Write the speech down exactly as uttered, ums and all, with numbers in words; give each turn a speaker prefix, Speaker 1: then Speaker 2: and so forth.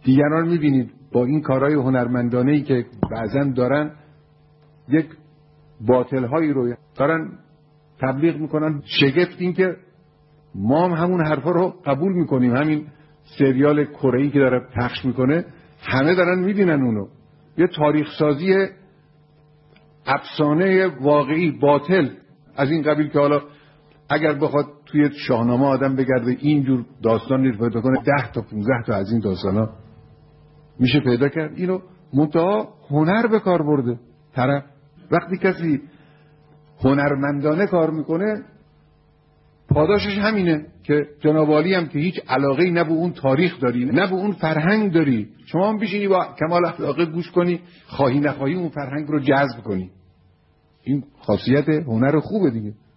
Speaker 1: دیگران میبینید با این کارهای هنرمندانه‌ای که بعضن دارن یک باطل‌هایی رو دارن تبلیغ میکنن. شگفت این که ما هم همون حرفا رو قبول میکنیم. همین سریال کره‌ای که داره پخش میکنه همه دارن میبینن اونو. یه تاریخ سازی افسانه واقعی باطل از این قبیل که حالا اگر بخواد توی شاهنامه آدم بگرده اینجور داستانی رو پیدا کنه ده تا پونزده تا از این داستانا میشه پیدا کرد. اینو منتها هنر به کار برده طرف. وقتی کسی هنرمندانه کار میکنه پاداشش همینه که جناب عالی هم که هیچ علاقه‌ای نه به اون تاریخ داری نه به اون فرهنگ داری، شما هم بشینی با کمال اخلاق گوش کنی، خواهی نخواهی اون فرهنگ رو جذب کنی. این خاصیت هنر خوبه دیگه.